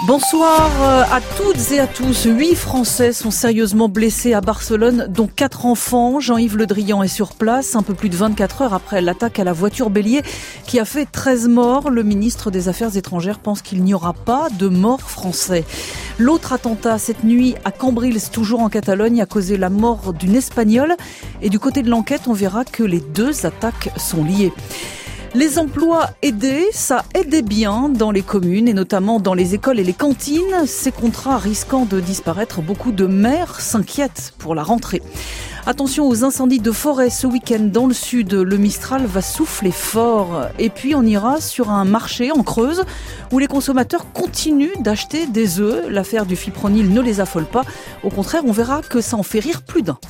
Bonsoir à toutes et à tous. 8 Français sont sérieusement blessés à Barcelone, dont 4 enfants. Jean-Yves Le Drian est sur place, un peu plus de 24 heures après l'attaque à la voiture bélier qui a fait 13 morts. Le ministre des Affaires étrangères pense qu'il n'y aura pas de morts français. L'autre attentat cette nuit à Cambrils, toujours en Catalogne, a causé la mort d'une Espagnole. Et du côté de l'enquête, on verra que les 2 attaques sont liées. Les emplois aidés, ça aidait bien dans les communes et notamment dans les écoles et les cantines. Ces contrats risquant de disparaître, beaucoup de maires s'inquiètent pour la rentrée. Attention aux incendies de forêt ce week-end dans le sud. Le Mistral va souffler fort. Et puis on ira sur un marché en Creuse où les consommateurs continuent d'acheter des œufs. L'affaire du fipronil ne les affole pas. Au contraire, on verra que ça en fait rire plus d'un.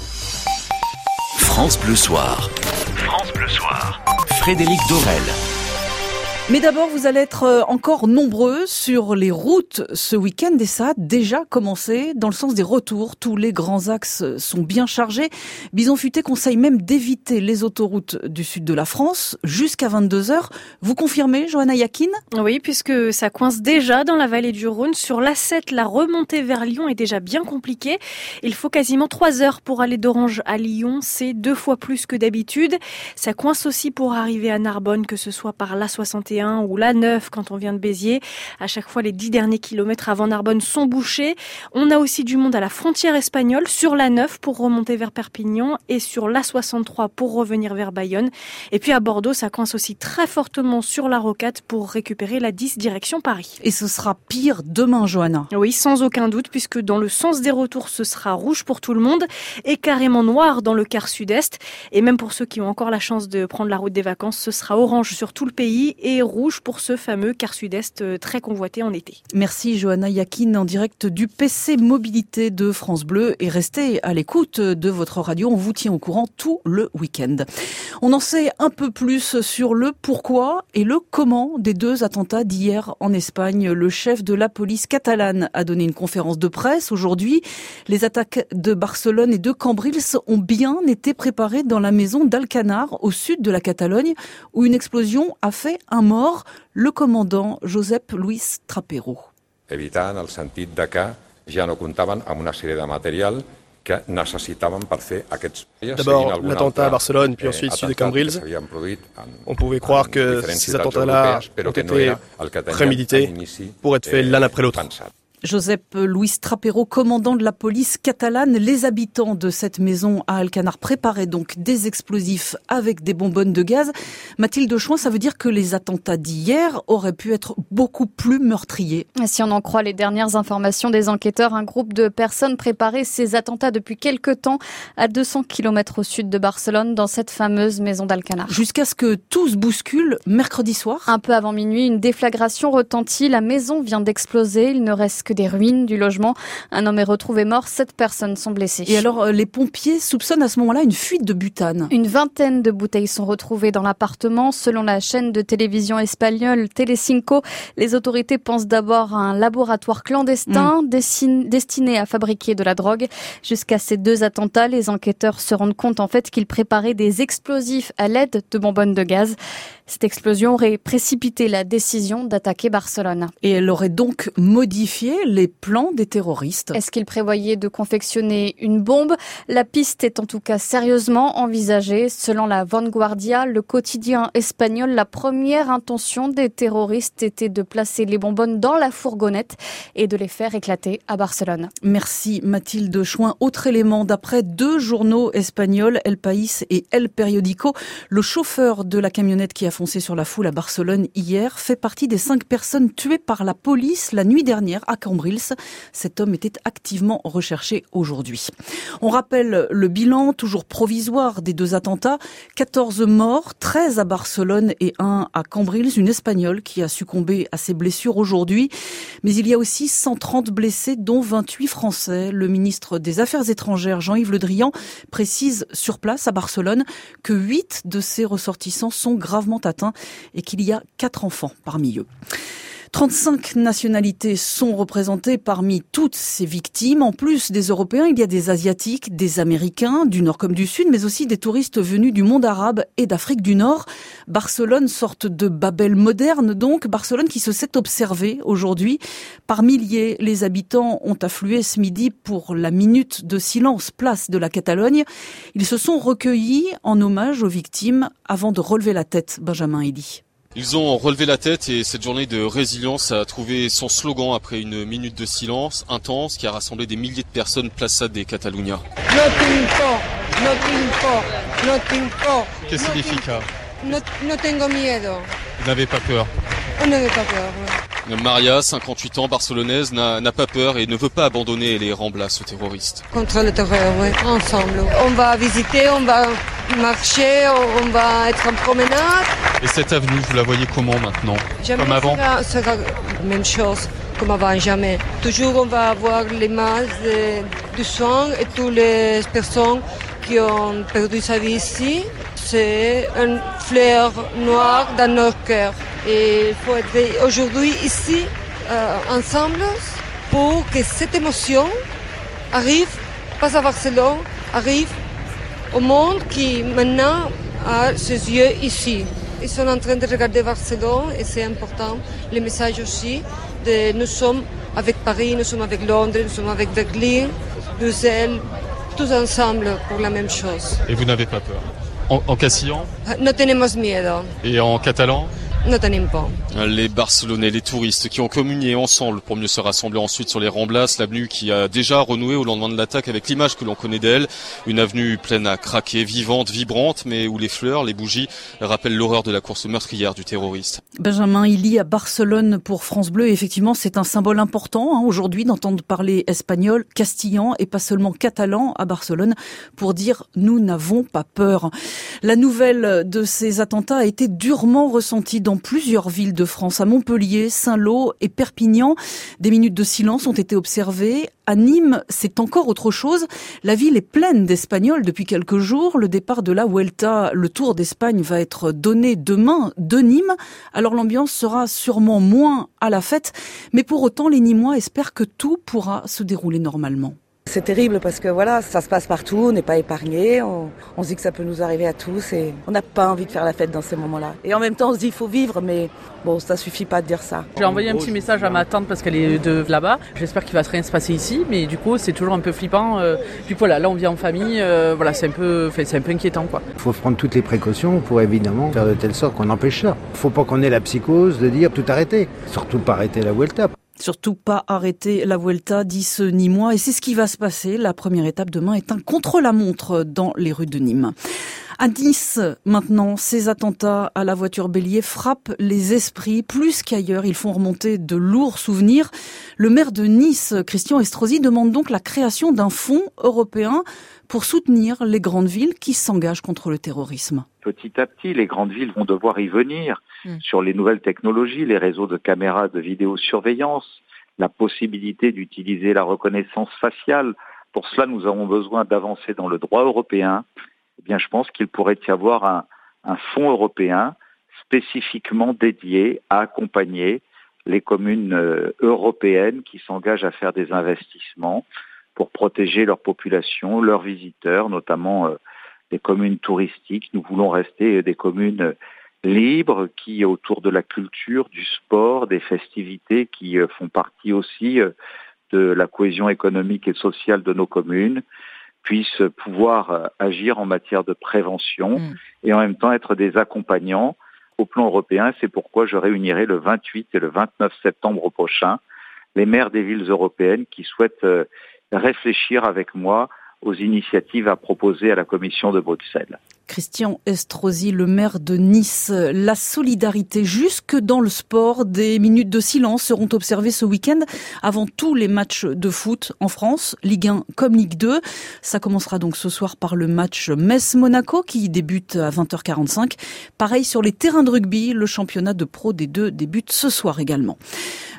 France Bleu Soir. France Bleu Soir. Frédéric Dorel. Mais d'abord, vous allez être encore nombreux sur les routes ce week-end et ça a déjà commencé dans le sens des retours. Tous les grands axes sont bien chargés. Bison Futé conseille même d'éviter les autoroutes du sud de la France jusqu'à 22h. Vous confirmez, Johanna Yakin ? Oui, puisque ça coince déjà dans la vallée du Rhône. Sur l'A7, la remontée vers Lyon est déjà bien compliquée. Il faut quasiment 3 heures pour aller d'Orange à Lyon. C'est 2 fois plus que d'habitude. Ça coince aussi pour arriver à Narbonne, que ce soit par l'A61 ou l'A9 quand on vient de Béziers. À chaque fois, les 10 derniers kilomètres avant Narbonne sont bouchés. On a aussi du monde à la frontière espagnole, sur l'A9 pour remonter vers Perpignan et sur l'A63 pour revenir vers Bayonne. Et puis à Bordeaux, ça coince aussi très fortement sur la Rocade pour récupérer la 10 direction Paris. Et ce sera pire demain, Johanna. Oui, sans aucun doute, puisque dans le sens des retours, ce sera rouge pour tout le monde et carrément noir dans le quart sud-est. Et même pour ceux qui ont encore la chance de prendre la route des vacances, ce sera orange sur tout le pays et rouge pour ce fameux quart sud-est très convoité en été. Merci Johanna Yakin en direct du PC Mobilité de France Bleu et restez à l'écoute de votre radio, on vous tient au courant tout le week-end. On en sait un peu plus sur le pourquoi et le comment des 2 attentats d'hier en Espagne. Le chef de la police catalane a donné une conférence de presse aujourd'hui. Les attaques de Barcelone et de Cambrils ont bien été préparées dans la maison d'Alcanar au sud de la Catalogne où une explosion a fait un mort. Le commandant Josep Luis Trapero. Evitar en el sentit de que ja no comptaven amb una sèrie de material que necessitaven per fer aquests... D'abord, l'attentat à Barcelone, puis ensuite celui de Cambrils. On pouvait croire que ces attentats-là ont été prémédités pour être faits l'un après l'autre. Josep Luis Trapero, commandant de la police catalane. Les habitants de cette maison à Alcanar préparaient donc des explosifs avec des bonbonnes de gaz. Mathilde Chouin, ça veut dire que les attentats d'hier auraient pu être beaucoup plus meurtriers. Si on en croit les dernières informations des enquêteurs, un groupe de personnes préparait ces attentats depuis quelques temps à 200 km au sud de Barcelone, dans cette fameuse maison d'Alcanar. Jusqu'à ce que tout se bouscule mercredi soir. Un peu avant minuit, une déflagration retentit. La maison vient d'exploser. Il ne reste que des ruines du logement. Un homme est retrouvé mort, 7 personnes sont blessées. Et alors, les pompiers soupçonnent à ce moment-là une fuite de butane. Une vingtaine de bouteilles sont retrouvées dans l'appartement. Selon la chaîne de télévision espagnole Telecinco, les autorités pensent d'abord à un laboratoire clandestin destiné à fabriquer de la drogue. Jusqu'à ces 2 attentats, les enquêteurs se rendent compte en fait qu'ils préparaient des explosifs à l'aide de bonbonnes de gaz. Cette explosion aurait précipité la décision d'attaquer Barcelone. Et elle aurait donc modifié les plans des terroristes. Est-ce qu'ils prévoyaient de confectionner une bombe ? La piste est en tout cas sérieusement envisagée. Selon la Vanguardia, le quotidien espagnol, la première intention des terroristes était de placer les bonbonnes dans la fourgonnette et de les faire éclater à Barcelone. Merci Mathilde Chouin. Autre élément, d'après 2 journaux espagnols, El País et El Periódico, le chauffeur de la camionnette qui a foncé sur la foule à Barcelone hier fait partie des 5 personnes tuées par la police la nuit dernière à Cambrils. Cet homme était activement recherché aujourd'hui. On rappelle le bilan, toujours provisoire, des 2 attentats. 14 morts, 13 à Barcelone et 1 à Cambrils, une Espagnole qui a succombé à ses blessures aujourd'hui. Mais il y a aussi 130 blessés, dont 28 Français. Le ministre des Affaires étrangères, Jean-Yves Le Drian, précise sur place à Barcelone que 8 de ses ressortissants sont gravement atteints et qu'il y a 4 enfants parmi eux. 35 nationalités sont représentées parmi toutes ces victimes. En plus des Européens, il y a des Asiatiques, des Américains, du Nord comme du Sud, mais aussi des touristes venus du monde arabe et d'Afrique du Nord. Barcelone, sorte de Babel moderne donc. Barcelone qui se s'est observée aujourd'hui. Par milliers, les habitants ont afflué ce midi pour la minute de silence, place de la Catalogne. Ils se sont recueillis en hommage aux victimes avant de relever la tête, Benjamin Elie. Ils ont relevé la tête et cette journée de résilience a trouvé son slogan après une minute de silence intense qui a rassemblé des milliers de personnes Plaza de Catalunya. Qu'est-ce que signifie ça? No tengo miedo. Vous n'avez pas peur? On n'avait pas peur. Maria, 58 ans, barcelonaise, n'a pas peur et ne veut pas abandonner les Ramblas aux terroristes. Contre le terreur, oui, ensemble. On va visiter, on va marcher, on va être en promenade. Et cette avenue, vous la voyez comment maintenant? Jamais comme avant? Sera la même chose, comme avant, jamais. Toujours on va avoir les masses du sang et toutes les personnes qui ont perdu sa vie ici. C'est une fleur noire dans nos cœurs. Et il faut être aujourd'hui ici, ensemble, pour que cette émotion arrive, pas à Barcelone, arrive au monde qui maintenant a ses yeux ici. Ils sont en train de regarder Barcelone et c'est important. Le message aussi de nous sommes avec Paris, nous sommes avec Londres, nous sommes avec Berlin, Bruxelles, tous ensemble pour la même chose. Et vous n'avez pas peur? En castillan? No tenemos miedo. Et en catalan? No tenim por. Les Barcelonais, les touristes qui ont communié ensemble pour mieux se rassembler ensuite sur les Ramblas, l'avenue qui a déjà renoué au lendemain de l'attaque avec l'image que l'on connaît d'elle, une avenue pleine à craquer, vivante, vibrante, mais où les fleurs, les bougies rappellent l'horreur de la course meurtrière du terroriste. Benjamin Elie à Barcelone pour France Bleu. Et effectivement, c'est un symbole important aujourd'hui d'entendre parler espagnol, castillan et pas seulement catalan à Barcelone pour dire « nous n'avons pas peur ». La nouvelle de ces attentats a été durement ressentie dans plusieurs villes de France, à Montpellier, Saint-Lô et Perpignan. Des minutes de silence ont été observées. À Nîmes, c'est encore autre chose. La ville est pleine d'Espagnols depuis quelques jours. Le départ de la Vuelta, le Tour d'Espagne, va être donné demain de Nîmes. Alors l'ambiance sera sûrement moins à la fête, mais pour autant, les Nîmois espèrent que tout pourra se dérouler normalement. C'est terrible parce que voilà, ça se passe partout, on n'est pas épargné, on se dit que ça peut nous arriver à tous et on n'a pas envie de faire la fête dans ces moments-là. Et en même temps, on se dit qu'il faut vivre, mais bon, ça suffit pas de dire ça. J'ai envoyé un petit message à ma tante parce qu'elle est de là-bas. J'espère qu'il va rien se passer ici, mais du coup, c'est toujours un peu flippant. Du coup, là, on vit en famille, voilà, c'est un peu inquiétant, quoi. Il faut prendre toutes les précautions pour évidemment faire de telle sorte qu'on empêche ça. Il ne faut pas qu'on ait la psychose de dire tout arrêter, surtout pas arrêter la Vuelta. Surtout pas arrêter la Vuelta, dit ce Nîmois. Et c'est ce qui va se passer. La première étape demain est un contre-la-montre dans les rues de Nîmes. À Nice, maintenant, ces attentats à la voiture bélier frappent les esprits plus qu'ailleurs. Ils font remonter de lourds souvenirs. Le maire de Nice, Christian Estrosi, demande donc la création d'un fonds européen pour soutenir les grandes villes qui s'engagent contre le terrorisme. Petit à petit, les grandes villes vont devoir y venir sur les nouvelles technologies, les réseaux de caméras de vidéosurveillance, la possibilité d'utiliser la reconnaissance faciale. Pour cela, nous avons besoin d'avancer dans le droit européen. Eh bien, je pense qu'il pourrait y avoir un fonds européen spécifiquement dédié à accompagner les communes européennes qui s'engagent à faire des investissements pour protéger leur population, leurs visiteurs, notamment des communes touristiques. Nous voulons rester des communes libres qui, autour de la culture, du sport, des festivités qui font partie aussi de la cohésion économique et sociale de nos communes, puissent pouvoir agir en matière de prévention et en même temps être des accompagnants au plan européen. C'est pourquoi je réunirai le 28 et le 29 septembre prochain les maires des villes européennes qui souhaitent réfléchir avec moi aux initiatives à proposer à la Commission de Bruxelles. Christian Estrosi, le maire de Nice. La solidarité jusque dans le sport. Des minutes de silence seront observées ce week-end avant tous les matchs de foot en France, Ligue 1 comme Ligue 2. Ça commencera donc ce soir par le match Metz-Monaco qui débute à 20h45. Pareil sur les terrains de rugby, le championnat de Pro D2 débute ce soir également.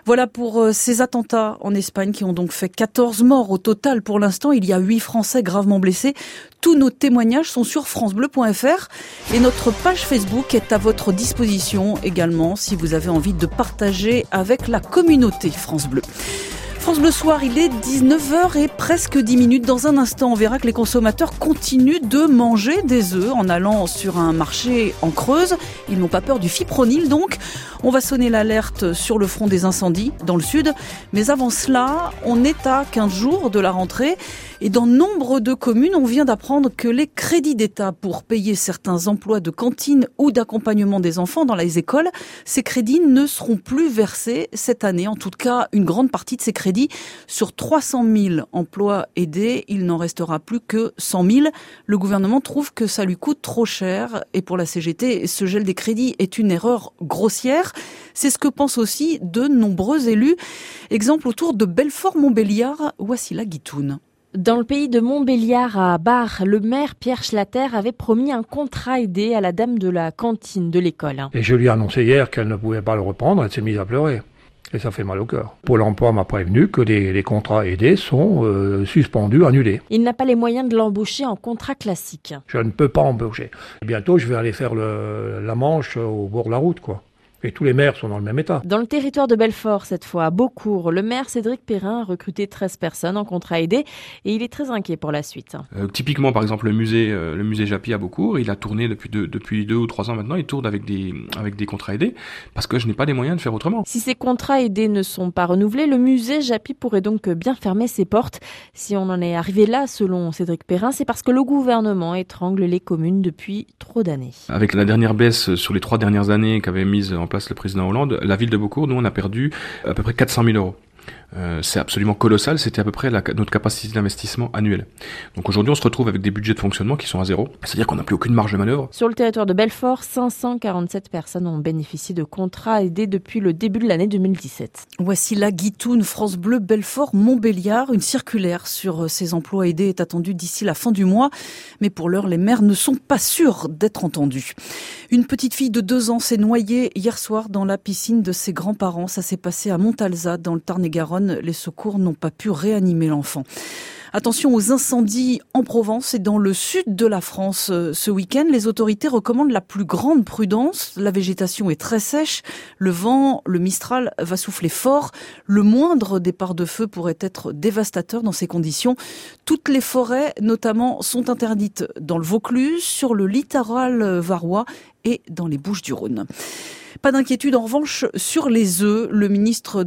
Voilà pour ces attentats en Espagne qui ont donc fait 14 morts au total. Pour l'instant, il y a 8 Français gravement blessés. Tous nos témoignages sont sur francebleu.fr et notre page Facebook est à votre disposition également si vous avez envie de partager avec la communauté France Bleu. France Bleu Soir, il est 19h et presque 10 minutes. Dans un instant, on verra que les consommateurs continuent de manger des œufs en allant sur un marché en Creuse. Ils n'ont pas peur du fipronil donc. On va sonner l'alerte sur le front des incendies dans le sud. Mais avant cela, on est à 15 jours de la rentrée. Et dans nombre de communes, on vient d'apprendre que les crédits d'État pour payer certains emplois de cantine ou d'accompagnement des enfants dans les écoles, ces crédits ne seront plus versés cette année. En tout cas, une grande partie de ces crédits. Sur 300 000 emplois aidés, il n'en restera plus que 100 000. Le gouvernement trouve que ça lui coûte trop cher. Et pour la CGT, ce gel des crédits est une erreur grossière. C'est ce que pensent aussi de nombreux élus. Exemple autour de Belfort-Montbéliard, Wassila Guitoun. Dans le pays de Montbéliard, à Bar, le maire Pierre Schlatter avait promis un contrat aidé à la dame de la cantine de l'école. Et je lui ai annoncé hier qu'elle ne pouvait pas le reprendre, elle s'est mise à pleurer. Et ça fait mal au cœur. Pôle emploi m'a prévenu que les contrats aidés sont suspendus, annulés. Il n'a pas les moyens de l'embaucher en contrat classique. Je ne peux pas embaucher. Bientôt, je vais aller faire la Manche au bord de la route, quoi. Et tous les maires sont dans le même état. Dans le territoire de Belfort, cette fois, à Beaucourt, le maire Cédric Perrin a recruté 13 personnes en contrat aidé et il est très inquiet pour la suite. Typiquement, par exemple, le musée Japy à Beaucourt, il a tourné depuis 2 ou 3 ans maintenant, il tourne avec des contrats aidés parce que je n'ai pas les moyens de faire autrement. Si ces contrats aidés ne sont pas renouvelés, le musée Japy pourrait donc bien fermer ses portes. Si on en est arrivé là, selon Cédric Perrin, c'est parce que le gouvernement étrangle les communes depuis trop d'années. Avec la dernière baisse sur les 3 dernières années qu'avait mise en place le président Hollande, la ville de Beaucourt, nous on a perdu à peu près 400 000 euros. C'est absolument colossal, c'était à peu près notre capacité d'investissement annuelle. Donc aujourd'hui on se retrouve avec des budgets de fonctionnement qui sont à zéro, c'est-à-dire qu'on n'a plus aucune marge de manœuvre. Sur le territoire de Belfort, 547 personnes ont bénéficié de contrats aidés depuis le début de l'année 2017. Wassila Guitoun, France Bleu, Belfort, Montbéliard. Une circulaire sur ces emplois aidés est attendue d'ici la fin du mois, mais pour l'heure les maires ne sont pas sûrs d'être entendus. Une petite fille de 2 ans s'est noyée hier soir dans la piscine de ses grands-parents. Ça s'est passé à Montalzat, dans le Tarn-et-Garonne. Les secours n'ont pas pu réanimer l'enfant. Attention aux incendies en Provence et dans le sud de la France. Ce week-end, les autorités recommandent la plus grande prudence. La végétation est très sèche. Le vent, le Mistral, va souffler fort. Le moindre départ de feu pourrait être dévastateur dans ces conditions. Toutes les forêts, notamment, sont interdites dans le Vaucluse, sur le littoral varois et dans les Bouches-du-Rhône. Pas d'inquiétude en revanche sur les œufs. Le ministère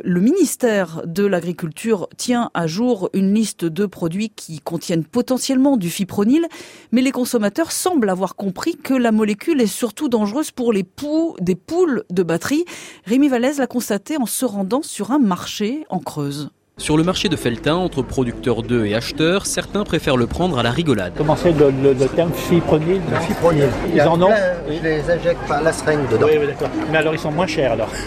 de l'Agriculture tient à jour une liste de produits qui contiennent potentiellement du fipronil, mais les consommateurs semblent avoir compris que la molécule est surtout dangereuse pour des poules de batterie. Rémi Vallès l'a constaté en se rendant sur un marché en Creuse. Sur le marché de Felletin, entre producteurs d'œufs et acheteurs, certains préfèrent le prendre à la rigolade. Comment c'est le terme fipronil? Le fipronil. Ils en ont? Je les injecte par la seringue dedans. Oui, d'accord. Mais alors ils sont moins chers alors?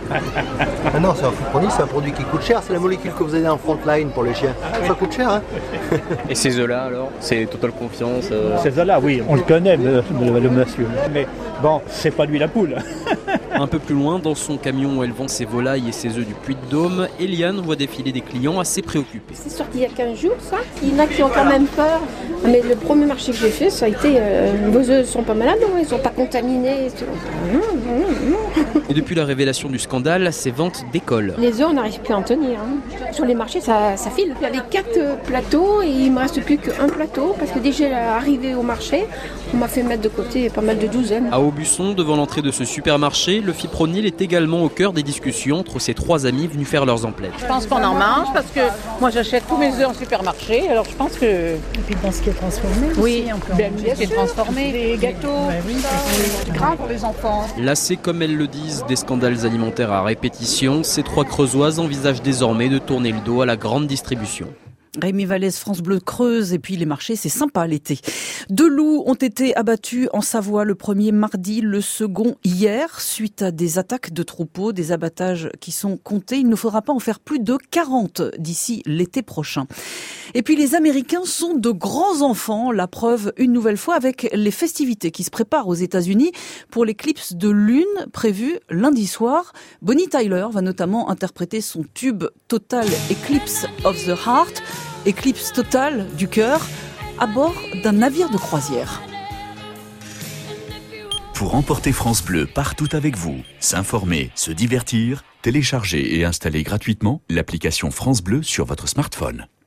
Ah non, c'est un fipronil, c'est un produit qui coûte cher. C'est la molécule que vous avez en frontline pour les chiens. Ça coûte cher, hein? Et ces œufs-là alors? C'est Total Confiance Ces œufs-là, oui, on le connaît, le monsieur. Mais bon, c'est pas lui la poule. Un peu plus loin, dans son camion où elle vend ses volailles et ses œufs du Puy-de-Dôme, Eliane voit défiler des clients assez préoccupés. C'est sorti il y a 15 jours, ça. Il y en a qui ont quand même peur. Mais le premier marché que j'ai fait, ça a été vos œufs ne sont pas malades, non? Ils ne sont pas contaminés. Et depuis la révélation du scandale, ces ventes décollent. Les œufs, on n'arrive plus à en tenir. Sur les marchés, ça file. Il y avait 4 plateaux et il ne me reste plus qu'un plateau parce que déjà arrivé au marché, on m'a fait mettre de côté pas mal de douzaines. À Aubusson, devant l'entrée de ce supermarché, le fipronil est également au cœur des discussions entre ces 3 amis venus faire leurs emplettes. Je pense qu'on en mange parce que moi j'achète tous mes œufs en supermarché, alors je pense que... Et puis dans ce qui est transformé oui, aussi, on peut bien ce qui est transformé, les gâteaux, c'est grave pour les enfants. Lassés, comme elles le disent, des scandales alimentaires à répétition, ces 3 Creusoises envisagent désormais de tourner le dos à la grande distribution. Rémi Vallès, France Bleu Creuse, et puis les marchés, c'est sympa l'été. 2 loups ont été abattus en Savoie, le premier mardi, le second hier, suite à des attaques de troupeaux, des abattages qui sont comptés. Il ne faudra pas en faire plus de 40 d'ici l'été prochain. Et puis les Américains sont de grands enfants, la preuve une nouvelle fois avec les festivités qui se préparent aux États-Unis pour l'éclipse de lune prévue lundi soir. Bonnie Tyler va notamment interpréter son tube Total Eclipse of the Heart, éclipse totale du cœur, à bord d'un navire de croisière. Pour emporter France Bleu partout avec vous, s'informer, se divertir, télécharger et installer gratuitement l'application France Bleu sur votre smartphone.